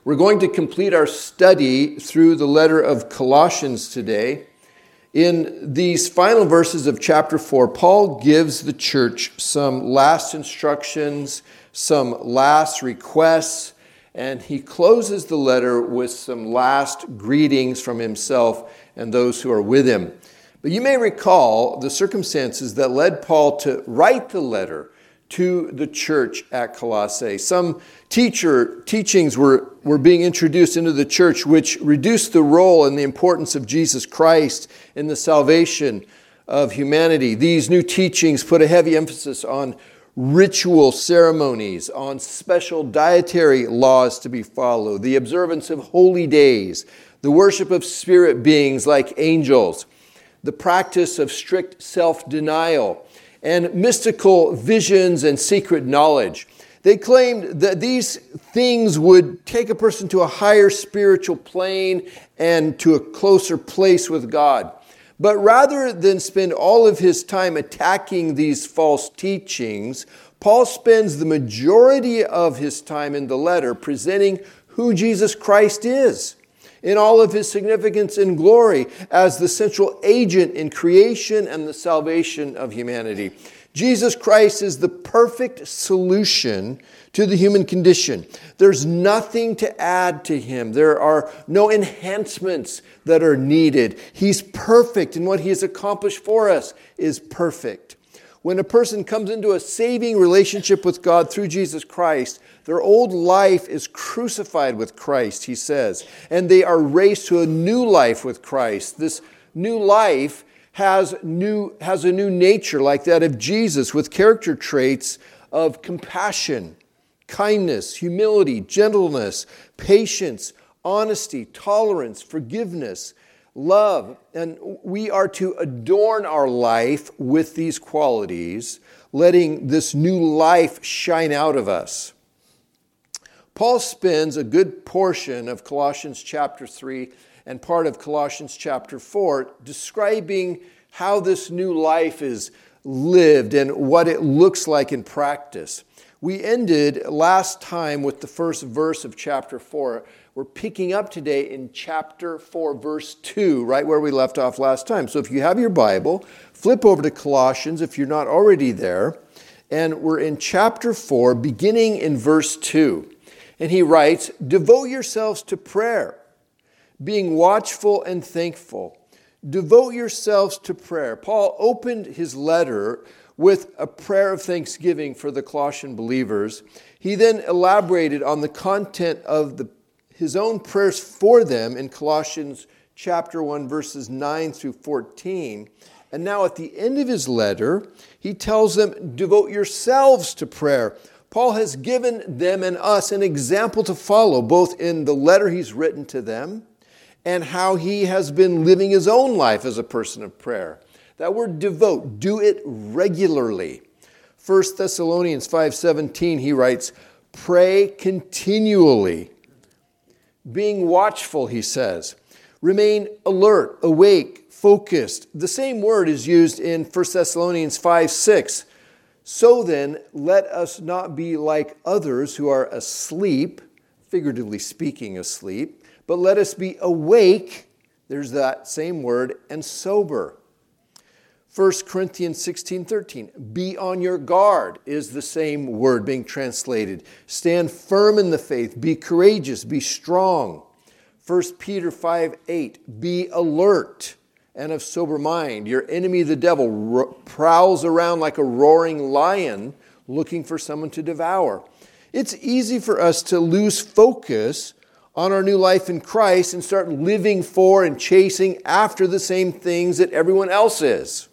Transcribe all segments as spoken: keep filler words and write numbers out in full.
We're going to complete our study through the letter of Colossians today. In these final verses of chapter four, Paul gives the church some last instructions, some last requests, and he closes the letter with some last greetings from himself and those who are with him. But you may recall the circumstances that led Paul to write the letter to the church at Colossae. Some teacher teachings were, were being introduced into the church which reduced the role and the importance of Jesus Christ in the salvation of humanity. These new teachings put a heavy emphasis on ritual ceremonies, on special dietary laws to be followed, the observance of holy days, the worship of spirit beings like angels, the practice of strict self-denial, and mystical visions and secret knowledge. They claimed that these things would take a person to a higher spiritual plane and to a closer place with God. But rather than spend all of his time attacking these false teachings, Paul spends the majority of his time in the letter presenting who Jesus Christ is in all of his significance and glory as the central agent in creation and the salvation of humanity. Jesus Christ is the perfect solution to the human condition. There's nothing to add to him. There are no enhancements that are needed. He's perfect, and what he has accomplished for us is perfect. When a person comes into a saving relationship with God through Jesus Christ, their old life is crucified with Christ, he says, and they are raised to a new life with Christ. This new life has new has a new nature like that of Jesus, with character traits of compassion, kindness, humility, gentleness, patience, honesty, tolerance, forgiveness, love. And we are to adorn our life with these qualities, letting this new life shine out of us. Paul spends a good portion of Colossians chapter three and part of Colossians chapter four describing how this new life is lived and what it looks like in practice. We ended last time with the first verse of chapter four. We're picking up today in chapter four, verse two, right where we left off last time. So if you have your Bible, flip over to Colossians if you're not already there. And we're in chapter four, beginning in verse two. And he writes, "Devote yourselves to prayer, being watchful and thankful." Devote yourselves to prayer. Paul opened his letter with a prayer of thanksgiving for the Colossian believers. He then elaborated on the content of the, his own prayers for them in Colossians chapter one, verses nine through fourteen. And now at the end of his letter, he tells them, devote yourselves to prayer. Paul has given them and us an example to follow, both in the letter he's written to them and how he has been living his own life as a person of prayer. That word devote, do it regularly. First Thessalonians five seventeen, he writes, pray continually. Being watchful, he says. Remain alert, awake, focused. The same word is used in First Thessalonians five six. So then, let us not be like others who are asleep, figuratively speaking asleep, but let us be awake, there's that same word, and sober. First Corinthians sixteen thirteen, be on your guard is the same word being translated. Stand firm in the faith, be courageous, be strong. First Peter five eight, be alert and of sober mind. Your enemy, the devil, ro- prowls around like a roaring lion looking for someone to devour. It's easy for us to lose focus on our new life in Christ and start living for and chasing after the same things that everyone else is.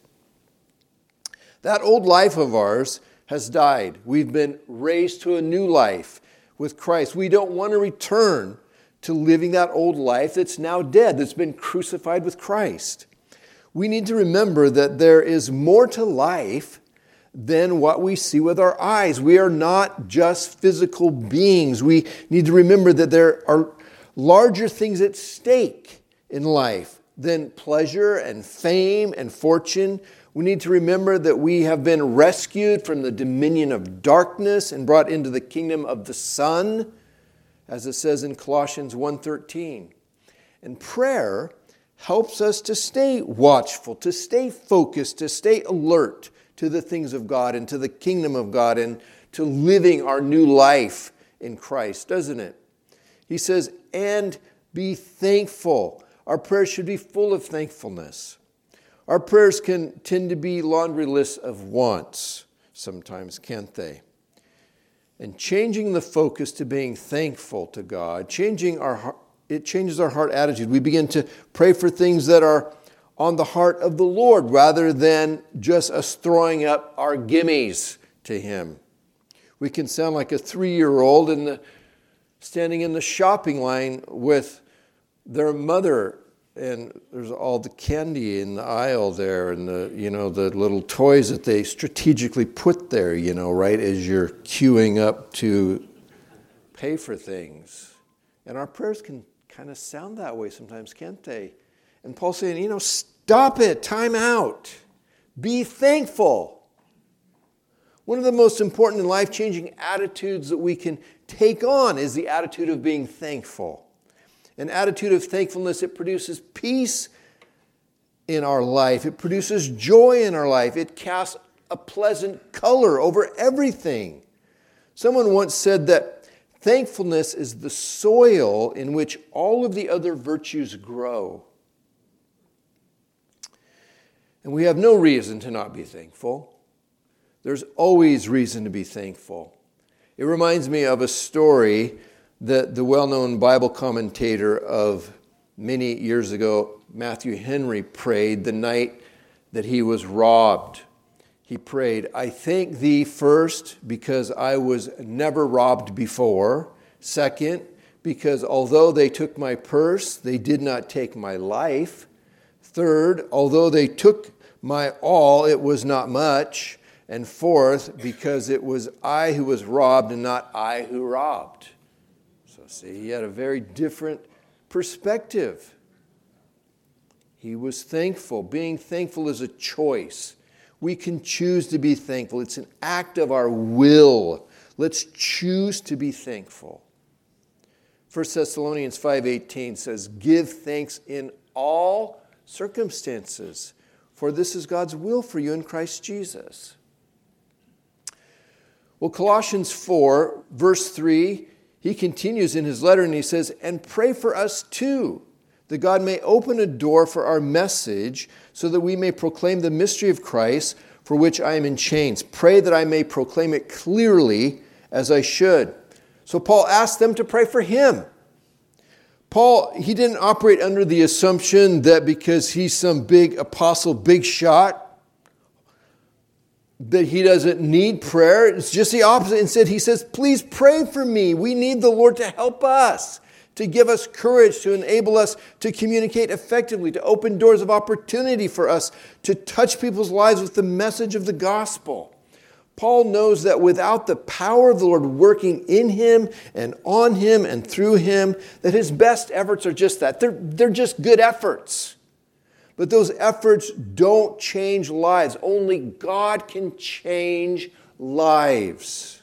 That old life of ours has died. We've been raised to a new life with Christ. We don't want to return to living that old life that's now dead, that's been crucified with Christ. We need to remember that there is more to life than what we see with our eyes. We are not just physical beings. We need to remember that there are larger things at stake in life than pleasure and fame and fortune. We need to remember that we have been rescued from the dominion of darkness and brought into the kingdom of the Son. as it says in Colossians one thirteen. And prayer helps us to stay watchful, to stay focused, to stay alert to the things of God and to the kingdom of God and to living our new life in Christ, doesn't it? He says, and be thankful. Our prayers should be full of thankfulness. Our prayers can tend to be laundry lists of wants sometimes, can't they? And changing the focus to being thankful to God, changing our heart, it changes our heart attitude. We begin to pray for things that are on the heart of the Lord rather than just us throwing up our gimmies to Him. We can sound like a three-year-old in the, standing in the shopping line with their mother, and there's all the candy in the aisle there, and the you know the little toys that they strategically put there, you know, right as you're queuing up to pay for things. And our prayers can kind of sound that way sometimes, can't they? And Paul's saying, you know, stop it, time out, be thankful. One of the most important and life-changing attitudes that we can take on is the attitude of being thankful. An attitude of thankfulness, it produces peace in our life. It produces joy in our life. It casts a pleasant color over everything. Someone once said that thankfulness is the soil in which all of the other virtues grow. And we have no reason to not be thankful. There's always reason to be thankful. It reminds me of a story that the well-known Bible commentator of many years ago, Matthew Henry, prayed the night that he was robbed. He prayed, I thank thee first because I was never robbed before. Second, because although they took my purse, they did not take my life. Third, although they took my all, it was not much. And fourth, because it was I who was robbed and not I who robbed. So see, he had a very different perspective. He was thankful. Being thankful is a choice. We can choose to be thankful. It's an act of our will. Let's choose to be thankful. First Thessalonians five eighteen says, give thanks in all circumstances, for this is God's will for you in Christ Jesus. Well, Colossians four, verse three, he continues in his letter and he says, and pray for us too, that God may open a door for our message so that we may proclaim the mystery of Christ, for which I am in chains. Pray that I may proclaim it clearly as I should. So Paul asked them to pray for him. Paul, he didn't operate under the assumption that because he's some big apostle, big shot, that he doesn't need prayer. It's just the opposite. Instead, he says, please pray for me. We need the Lord to help us, to give us courage, to enable us to communicate effectively, to open doors of opportunity for us, to touch people's lives with the message of the gospel. Paul knows that without the power of the Lord working in him and on him and through him, that his best efforts are just that. They're, they're just good efforts. But those efforts don't change lives. Only God can change lives.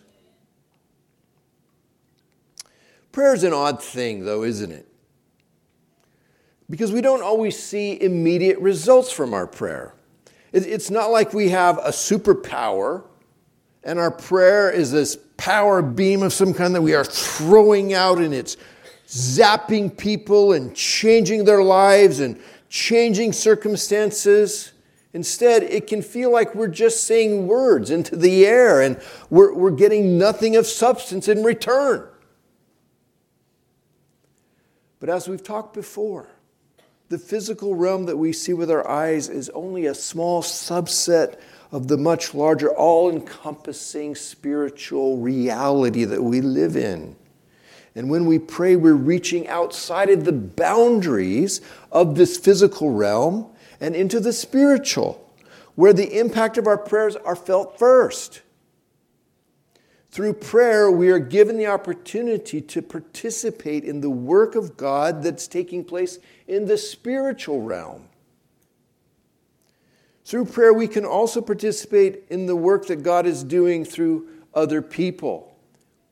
Prayer is an odd thing, though, isn't it? Because we don't always see immediate results from our prayer. It's not like we have a superpower and our prayer is this power beam of some kind that we are throwing out and it's zapping people and changing their lives and changing circumstances. Instead, it can feel like we're just saying words into the air and we're, we're getting nothing of substance in return. But as we've talked before, the physical realm that we see with our eyes is only a small subset of the much larger, all-encompassing spiritual reality that we live in. And when we pray, we're reaching outside of the boundaries of this physical realm and into the spiritual, where the impact of our prayers are felt first. Through prayer, we are given the opportunity to participate in the work of God that's taking place in the spiritual realm. Through prayer, we can also participate in the work that God is doing through other people.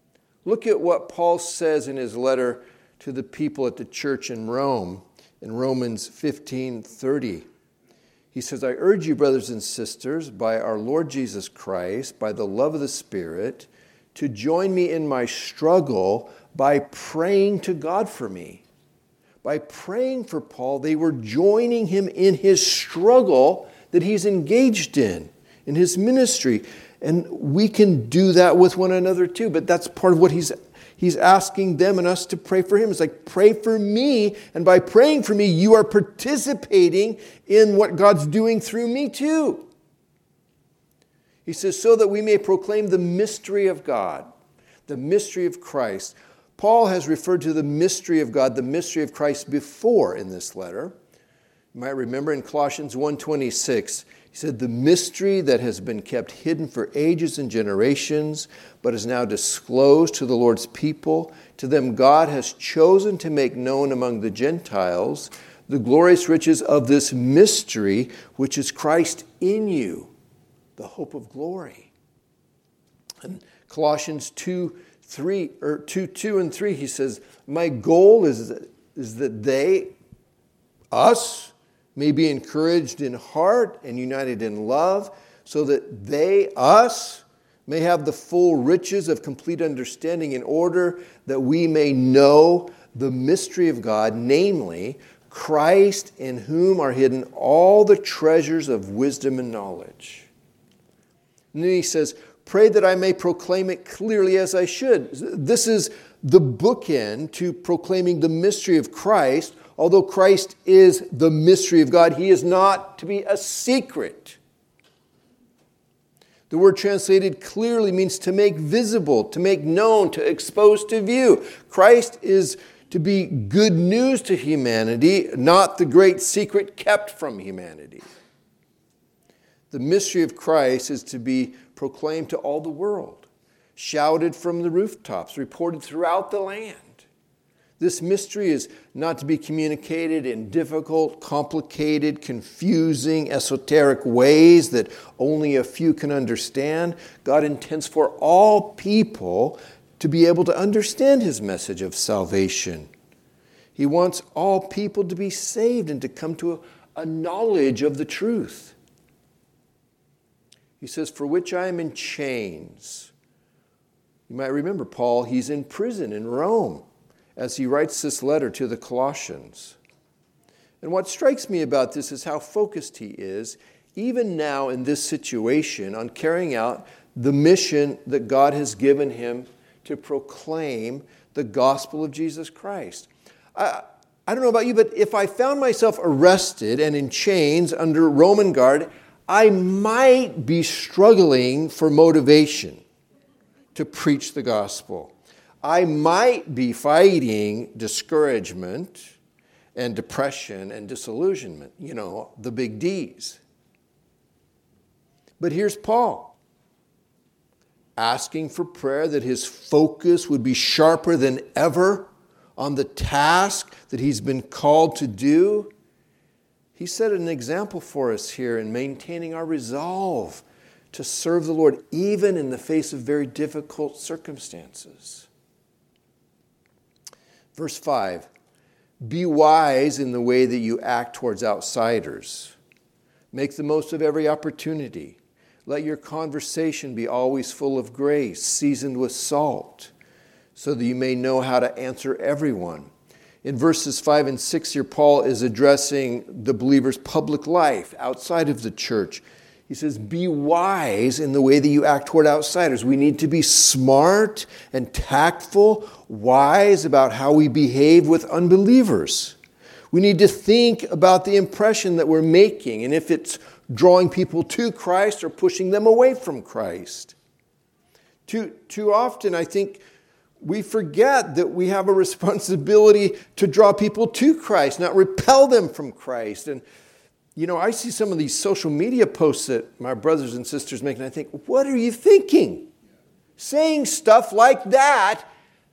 Look at what Paul says in his letter to the people at the church in Rome, in Romans fifteen thirty. He says, I urge you, brothers and sisters, by our Lord Jesus Christ, by the love of the Spirit, to join me in my struggle by praying to God for me. By praying for Paul, they were joining him in his struggle that he's engaged in, in his ministry. And we can do that with one another too, but that's part of what he's He's asking them and us to pray for him. It's like, pray for me, and by praying for me, you are participating in what God's doing through me too. He says, so that we may proclaim the mystery of God, the mystery of Christ. Paul has referred to the mystery of God, the mystery of Christ before in this letter. You might remember in Colossians one twenty-six, he said, the mystery that has been kept hidden for ages and generations, but is now disclosed to the Lord's people. To them God has chosen to make known among the Gentiles the glorious riches of this mystery, which is Christ in you, the hope of glory. And Colossians two, three, or two, two and three, he says, my goal is that, is that they, us, may be encouraged in heart and united in love, so that they, us, may have the full riches of complete understanding, in order that we may know the mystery of God, namely, Christ, in whom are hidden all the treasures of wisdom and knowledge. And then he says, pray that I may proclaim it clearly as I should. This is the bookend to proclaiming the mystery of Christ. Although Christ is the mystery of God, he is not to be a secret. The word translated clearly means to make visible, to make known, to expose to view. Christ is to be good news to humanity, not the great secret kept from humanity. The mystery of Christ is to be proclaimed to all the world, shouted from the rooftops, reported throughout the land. This mystery is not to be communicated in difficult, complicated, confusing, esoteric ways that only a few can understand. God intends for all people to be able to understand his message of salvation. He wants all people to be saved and to come to a, a knowledge of the truth. He says, for which I am in chains. You might remember Paul, he's in prison in Rome as he writes this letter to the Colossians. And what strikes me about this is how focused he is, even now in this situation, on carrying out the mission that God has given him to proclaim the gospel of Jesus Christ. I, I don't know about you, but if I found myself arrested and in chains under Roman guard, I might be struggling for motivation to preach the gospel. I might be fighting discouragement and depression and disillusionment, you know, the big D's. But here's Paul, asking for prayer that his focus would be sharper than ever on the task that he's been called to do. He set an example for us here in maintaining our resolve to serve the Lord, even in the face of very difficult circumstances. Verse five, be wise in the way that you act towards outsiders. Make the most of every opportunity. Let your conversation be always full of grace, seasoned with salt, so that you may know how to answer everyone. In verses five and six here, Paul is addressing the believer's public life outside of the church. He says, be wise in the way that you act toward outsiders. We need to be smart and tactful, wise about how we behave with unbelievers. We need to think about the impression that we're making and if it's drawing people to Christ or pushing them away from Christ. Too, too often, I think, we forget that we have a responsibility to draw people to Christ, not repel them from Christ. And you know, I see some of these social media posts that my brothers and sisters make, and I think, what are you thinking? Saying stuff like that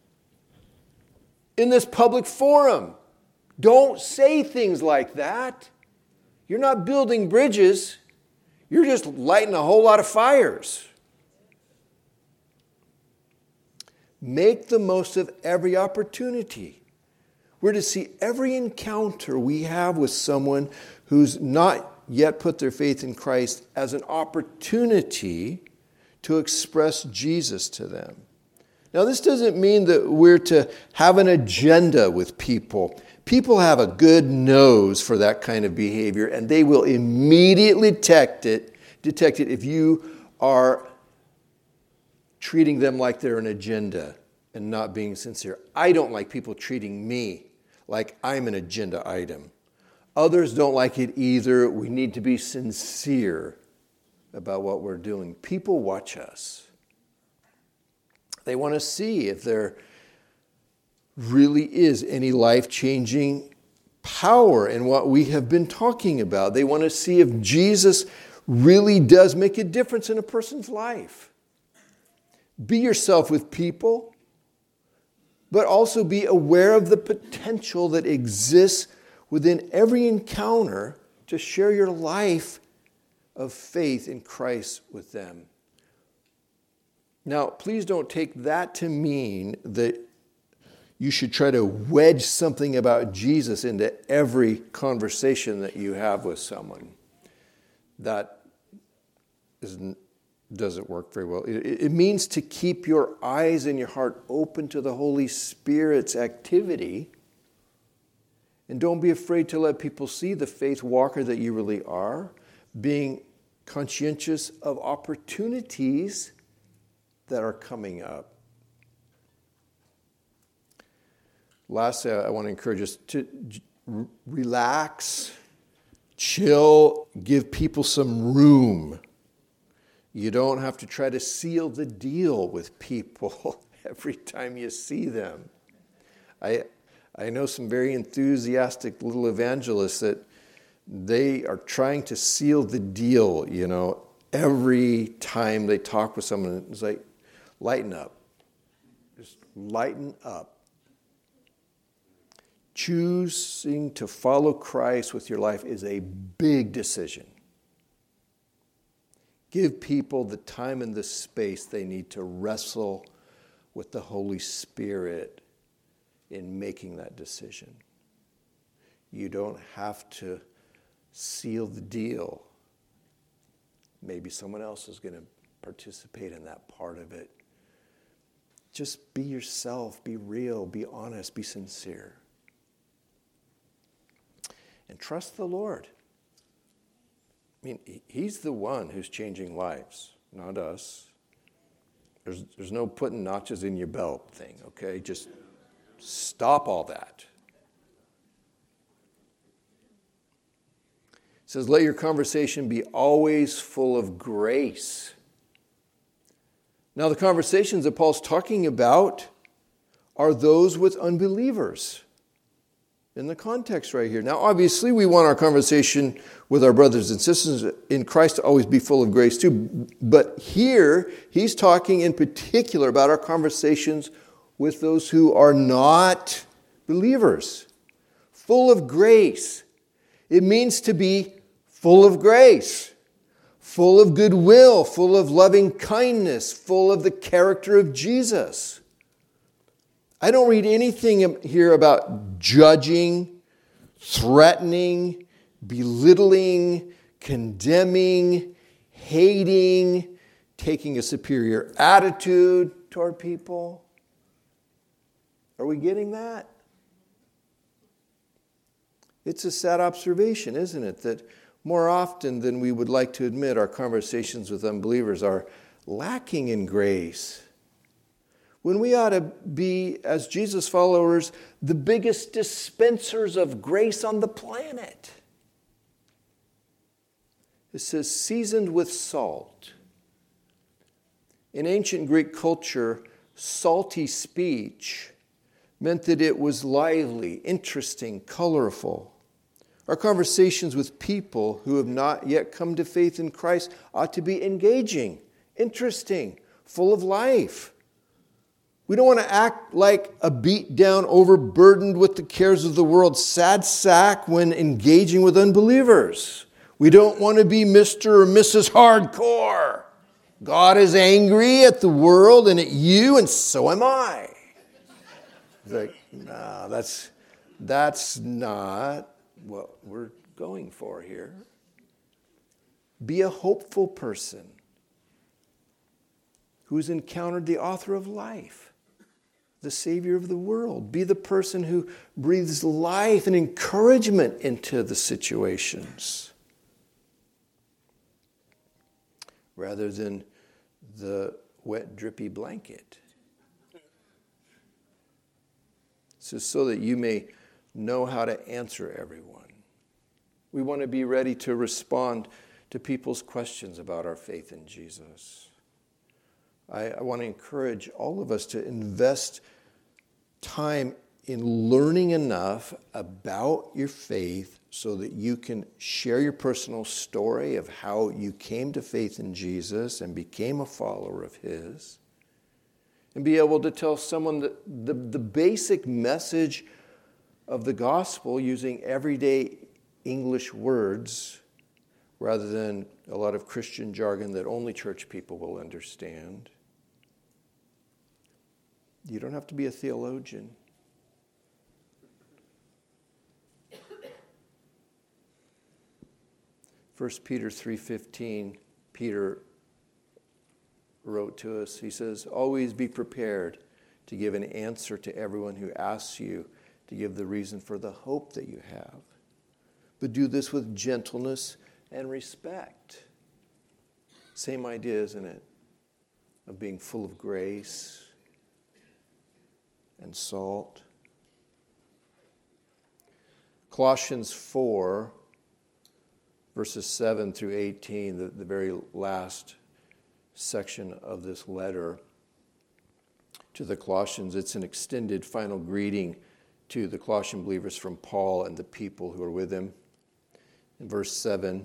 in this public forum. Don't say things like that. You're not building bridges. You're just lighting a whole lot of fires. make the most of every opportunity. We're to see every encounter we have with someone who's not yet put their faith in Christ as an opportunity to express Jesus to them. Now, this doesn't mean that we're to have an agenda with people. People have a good nose for that kind of behavior, and they will immediately detect it, detect it if you are treating them like they're an agenda and not being sincere. I don't like people treating me like I'm an agenda item. Others don't like it either. We need to be sincere about what we're doing. People watch us. They want to see if there really is any life-changing power in what we have been talking about. They want to see if Jesus really does make a difference in a person's life. Be yourself with people, but also be aware of the potential that exists within every encounter to share your life of faith in Christ with them. Now, please don't take that to mean that you should try to wedge something about Jesus into every conversation that you have with someone. That isn't, doesn't work very well. It, it means to keep your eyes and your heart open to the Holy Spirit's activity. And don't be afraid to let people see the faith walker that you really are, being conscientious of opportunities that are coming up. Lastly, I want to encourage us to relax, chill, give people some room. You don't have to try to seal the deal with people every time you see them. I I know some very enthusiastic little evangelists that they are trying to seal the deal, you know, every time they talk with someone. It's like, lighten up. Just lighten up. Choosing to follow Christ with your life is a big decision. Give people the time and the space they need to wrestle with the Holy Spirit in making that decision. You don't have to seal the deal. Maybe someone else is going to participate in that part of it. Just be yourself, be real, be honest, be sincere. And trust the Lord. I mean, He's the one who's changing lives, not us. There's, there's no putting notches in your belt thing, okay? Just stop all that. It says, let your conversation be always full of grace. Now, the conversations that Paul's talking about are those with unbelievers in the context right here. Now, obviously, we want our conversation with our brothers and sisters in Christ to always be full of grace too. But here, he's talking in particular about our conversations with those who are not believers. Full of grace. It means to be full of grace, full of goodwill, full of loving kindness, full of the character of Jesus. I don't read anything here about judging, threatening, belittling, condemning, hating, taking a superior attitude toward people. Are we getting that? It's a sad observation, isn't it, that more often than we would like to admit, our conversations with unbelievers are lacking in grace. When we ought to be, as Jesus followers, the biggest dispensers of grace on the planet. It says, seasoned with salt. In ancient Greek culture, salty speech meant that it was lively, interesting, colorful. Our conversations with people who have not yet come to faith in Christ ought to be engaging, interesting, full of life. We don't want to act like a beat down, overburdened with the cares of the world, sad sack when engaging with unbelievers. We don't want to be Mister or Missus Hardcore. God is angry at the world and at you, and so am I. It's like, no, that's, that's not what we're going for here. Be a hopeful person who's encountered the author of life, the Savior of the world. Be the person who breathes life and encouragement into the situations, rather than the wet, drippy blanket. So, so that you may know how to answer everyone. We want to be ready to respond to people's questions about our faith in Jesus. I, I want to encourage all of us to invest time in learning enough about your faith so that you can share your personal story of how you came to faith in Jesus and became a follower of His, and be able to tell someone the, the, the basic message of the gospel using everyday English words rather than a lot of Christian jargon that only church people will understand. You don't have to be a theologian. First Peter three fifteen, Peter wrote to us, he says, always be prepared to give an answer to everyone who asks you to give the reason for the hope that you have. But do this with gentleness and respect. Same idea, isn't it? Of being full of grace and salt. Colossians four, verses seven through eighteen, the, the very last section of this letter to the Colossians. It's an extended final greeting to the Colossian believers from Paul and the people who are with him. In verse seven,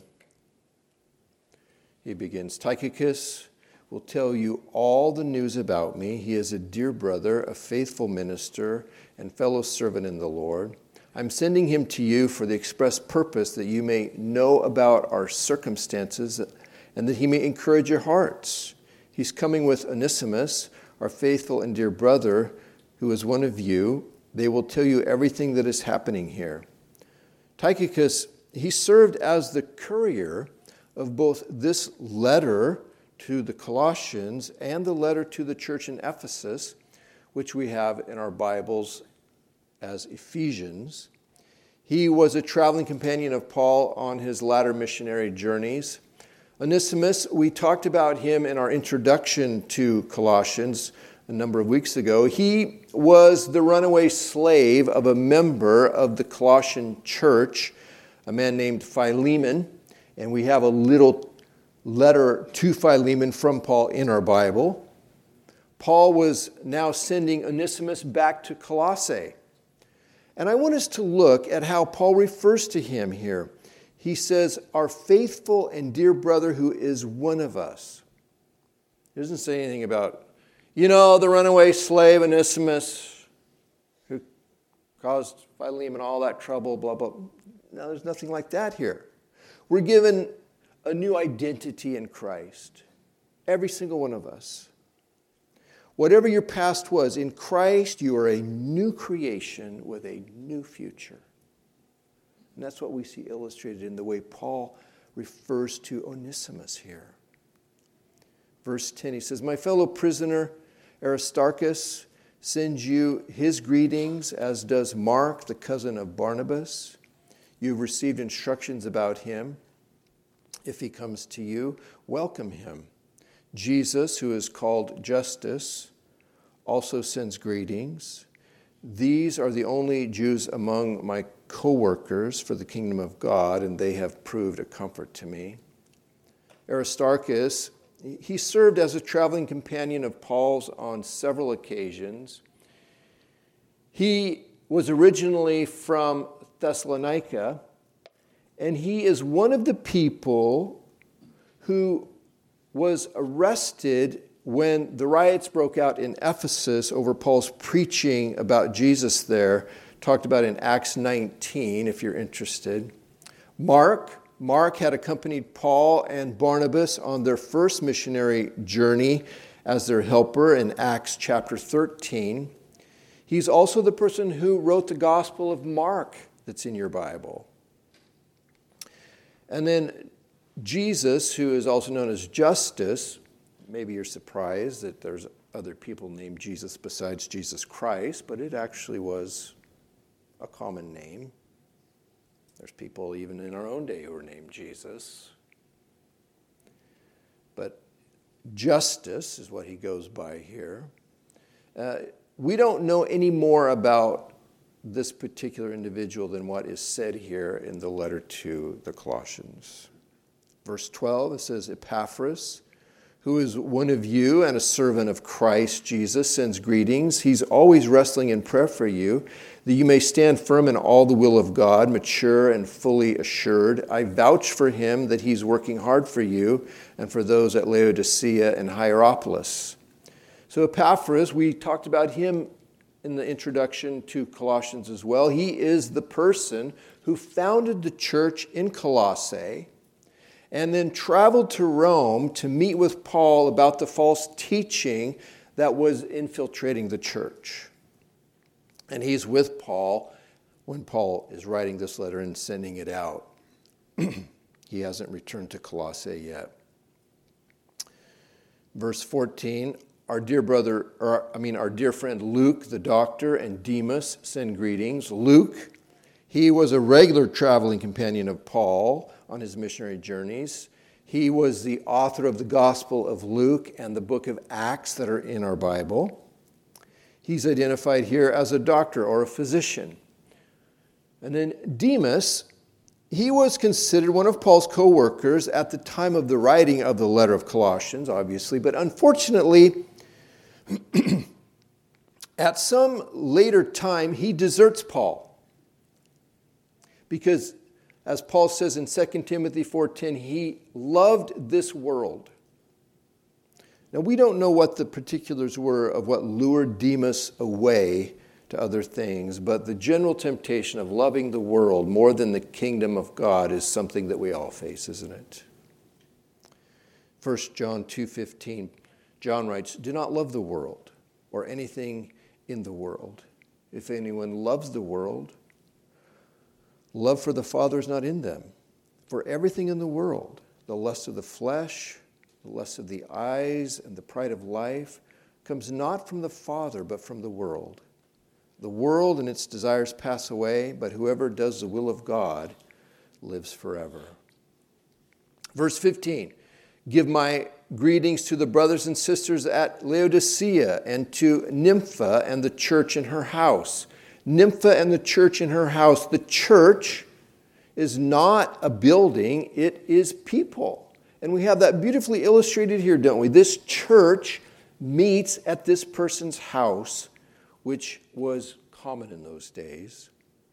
he begins, Tychicus will tell you all the news about me. He is a dear brother, a faithful minister, and fellow servant in the Lord. I'm sending him to you for the express purpose that you may know about our circumstances and that he may encourage your hearts. He's coming with Onesimus, our faithful and dear brother, who is one of you. They will tell you everything that is happening here. Tychicus, he served as the courier of both this letter to the Colossians and the letter to the church in Ephesus, which we have in our Bibles as Ephesians. He was a traveling companion of Paul on his latter missionary journeys. Onesimus, we talked about him in our introduction to Colossians a number of weeks ago. He was the runaway slave of a member of the Colossian church, a man named Philemon, and we have a little letter to Philemon from Paul in our Bible. Paul was now sending Onesimus back to Colossae. And I want us to look at how Paul refers to him here. He says, our faithful and dear brother who is one of us. He doesn't say anything about, you know, the runaway slave Onesimus who caused Philemon all that trouble, blah, blah. No, there's nothing like that here. We're given a new identity in Christ. Every single one of us. Whatever your past was, in Christ you are a new creation with a new future. And that's what we see illustrated in the way Paul refers to Onesimus here. Verse ten, he says, my fellow prisoner Aristarchus sends you his greetings, as does Mark, the cousin of Barnabas. You've received instructions about him. If he comes to you, welcome him. Jesus, who is called Justus, also sends greetings. These are the only Jews among my co-workers for the kingdom of God, and they have proved a comfort to me. Aristarchus, he served as a traveling companion of Paul's on several occasions. He was originally from Thessalonica, and he is one of the people who was arrested when the riots broke out in Ephesus over Paul's preaching about Jesus there, talked about in Acts nineteen, if you're interested. Mark, Mark had accompanied Paul and Barnabas on their first missionary journey as their helper in Acts chapter thirteen. He's also the person who wrote the Gospel of Mark that's in your Bible. And then Jesus, who is also known as Justus, maybe you're surprised that there's other people named Jesus besides Jesus Christ, but it actually was a common name. There's people even in our own day who are named Jesus. But Justus is what he goes by here. Uh, we don't know any more about this particular individual than what is said here in the letter to the Colossians. Verse twelve, it says, Epaphras, who is one of you and a servant of Christ Jesus, sends greetings. He's always wrestling in prayer for you, that you may stand firm in all the will of God, mature and fully assured. I vouch for him that he's working hard for you and for those at Laodicea and Hierapolis. So Epaphras, we talked about him in the introduction to Colossians as well. He is the person who founded the church in Colossae and then traveled to Rome to meet with Paul about the false teaching that was infiltrating the church. And he's with Paul when Paul is writing this letter and sending it out. He hasn't returned to Colossae yet. Verse fourteen, our dear brother, or I mean our dear friend Luke, the doctor, and Demas send greetings. Luke, he was a regular traveling companion of Paul on his missionary journeys. He was the author of the Gospel of Luke and the book of Acts that are in our Bible. He's identified here as a doctor or a physician. And then Demas, he was considered one of Paul's co-workers at the time of the writing of the letter of Colossians, obviously, but unfortunately, at some later time, he deserts Paul. Because, as Paul says in Second Timothy four ten, he loved this world. Now, we don't know what the particulars were of what lured Demas away to other things, but the general temptation of loving the world more than the kingdom of God is something that we all face, isn't it? First John two fifteen, John writes, do not love the world or anything in the world. If anyone loves the world, love for the Father is not in them. For everything in the world, the lust of the flesh, the lust of the eyes, and the pride of life, comes not from the Father, but from the world. The world and its desires pass away, but whoever does the will of God lives forever. Verse fifteen, give my greetings to the brothers and sisters at Laodicea and to Nympha and the church in her house. Nympha and the church in her house. The church is not a building, it is people. And we have that beautifully illustrated here, don't we? This church meets at this person's house, which was common in those days.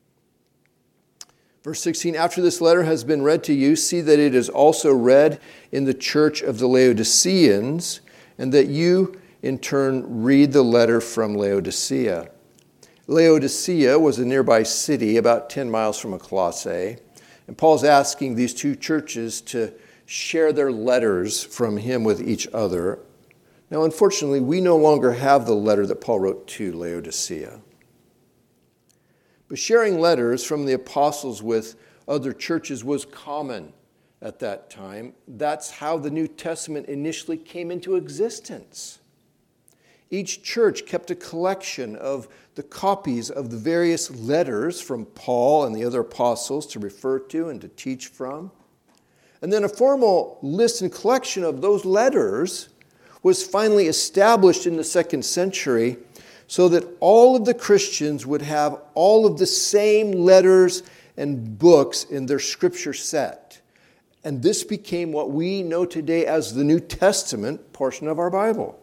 Verse sixteen, after this letter has been read to you, see that it is also read in the church of the Laodiceans, and that you, in turn, read the letter from Laodicea. Laodicea was a nearby city about ten miles from Colossae, and Paul's asking these two churches to share their letters from him with each other. Now, unfortunately, we no longer have the letter that Paul wrote to Laodicea. But sharing letters from the apostles with other churches was common at that time. That's how the New Testament initially came into existence. Each church kept a collection of the copies of the various letters from Paul and the other apostles to refer to and to teach from. And then a formal list and collection of those letters was finally established in the second century so that all of the Christians would have all of the same letters and books in their scripture set. And this became what we know today as the New Testament portion of our Bible.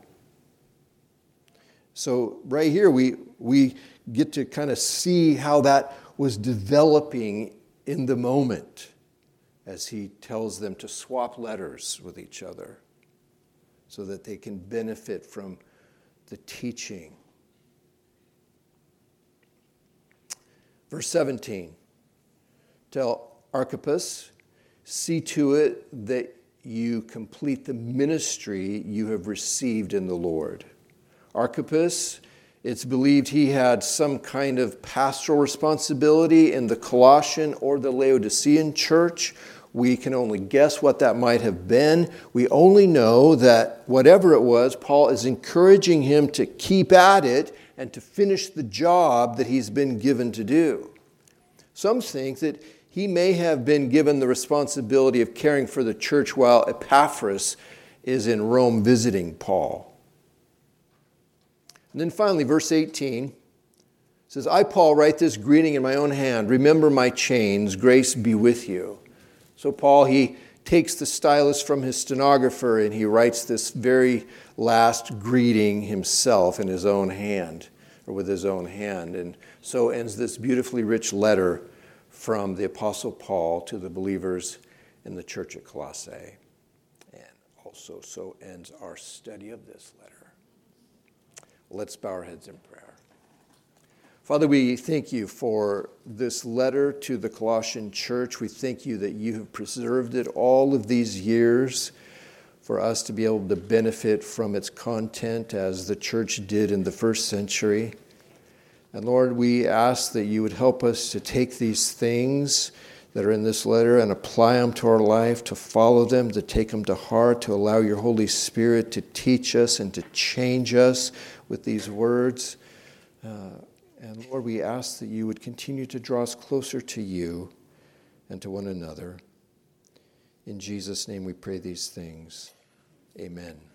So right here we, we get to kind of see how that was developing in the moment as he tells them to swap letters with each other so that they can benefit from the teaching. Verse seventeen, tell Archippus, see to it that you complete the ministry you have received in the Lord. Archippus, it's believed he had some kind of pastoral responsibility in the Colossian or the Laodicean church. We can only guess what that might have been. We only know that whatever it was, Paul is encouraging him to keep at it and to finish the job that he's been given to do. Some think that he may have been given the responsibility of caring for the church while Epaphras is in Rome visiting Paul. And then finally, verse eighteen says, I, Paul, write this greeting in my own hand. Remember my chains. Grace be with you. So Paul, he takes the stylus from his stenographer and he writes this very last greeting himself in his own hand, or with his own hand. And so ends this beautifully rich letter from the Apostle Paul to the believers in the church at Colossae. And also so ends our study of this letter. Let's bow our heads in prayer. Father, we thank you for this letter to the Colossian church. We thank you that you have preserved it all of these years for us to be able to benefit from its content as the church did in the first century. And Lord, we ask that you would help us to take these things that are in this letter and apply them to our life, to follow them, to take them to heart, to allow your Holy Spirit to teach us and to change us with these words. Uh, And Lord, we ask that you would continue to draw us closer to you and to one another. In Jesus' name we pray these things. Amen.